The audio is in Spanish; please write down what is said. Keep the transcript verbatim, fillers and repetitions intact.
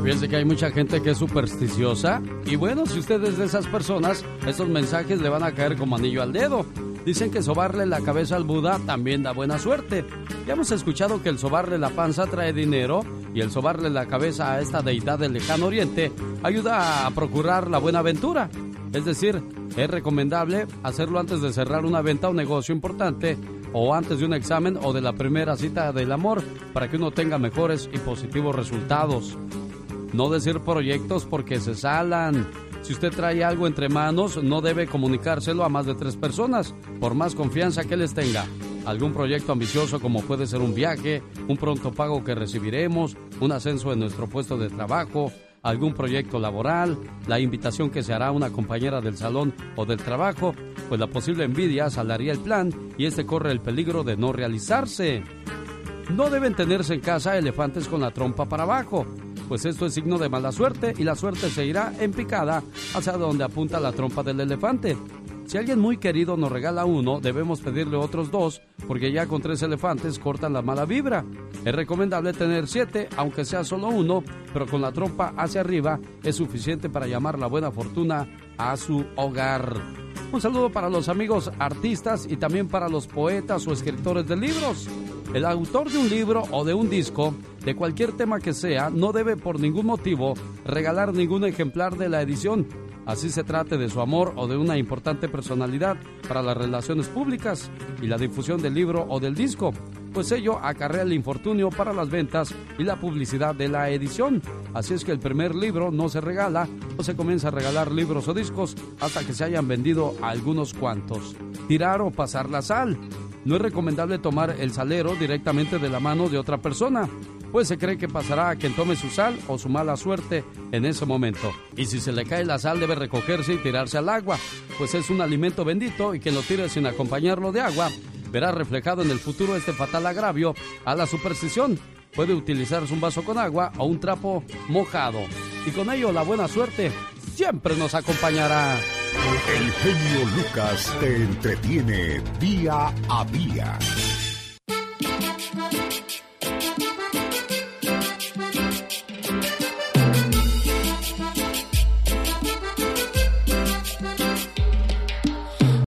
Fíjense que hay mucha gente que es supersticiosa y bueno, si usted es de esas personas, estos mensajes le van a caer como anillo al dedo. Dicen que sobarle la cabeza al Buda también da buena suerte. Ya hemos escuchado que el sobarle la panza trae dinero y el sobarle la cabeza a esta deidad del lejano oriente ayuda a procurar la buena aventura. Es decir, es recomendable hacerlo antes de cerrar una venta o negocio importante o antes de un examen o de la primera cita del amor para que uno tenga mejores y positivos resultados. No decir proyectos porque se salan. Si usted trae algo entre manos, no debe comunicárselo a más de tres personas, por más confianza que les tenga. Algún proyecto ambicioso como puede ser un viaje, un pronto pago que recibiremos, un ascenso en nuestro puesto de trabajo, algún proyecto laboral, la invitación que se hará a una compañera del salón o del trabajo, pues la posible envidia salaría el plan y este corre el peligro de no realizarse. No deben tenerse en casa elefantes con la trompa para abajo, pues esto es signo de mala suerte y la suerte se irá en picada hacia donde apunta la trompa del elefante. Si alguien muy querido nos regala uno, debemos pedirle otros dos, porque ya con tres elefantes cortan la mala vibra. Es recomendable tener siete, aunque sea solo uno, pero con la trompa hacia arriba es suficiente para llamar la buena fortuna a su hogar. Un saludo para los amigos artistas y también para los poetas o escritores de libros. El autor de un libro o de un disco, de cualquier tema que sea, no debe por ningún motivo regalar ningún ejemplar de la edición, así se trate de su amor o de una importante personalidad para las relaciones públicas y la difusión del libro o del disco, pues ello acarrea el infortunio para las ventas y la publicidad de la edición. Así es que el primer libro no se regala o se comienza a regalar libros o discos hasta que se hayan vendido algunos cuantos. Tirar o pasar la sal. No es recomendable tomar el salero directamente de la mano de otra persona, pues se cree que pasará a quien tome su sal o su mala suerte en ese momento. Y si se le cae la sal debe recogerse y tirarse al agua, pues es un alimento bendito y quien lo tire sin acompañarlo de agua verá reflejado en el futuro este fatal agravio a la superstición. Puede utilizarse un vaso con agua o un trapo mojado. Y con ello la buena suerte siempre nos acompañará. El genio Lucas te entretiene día a día.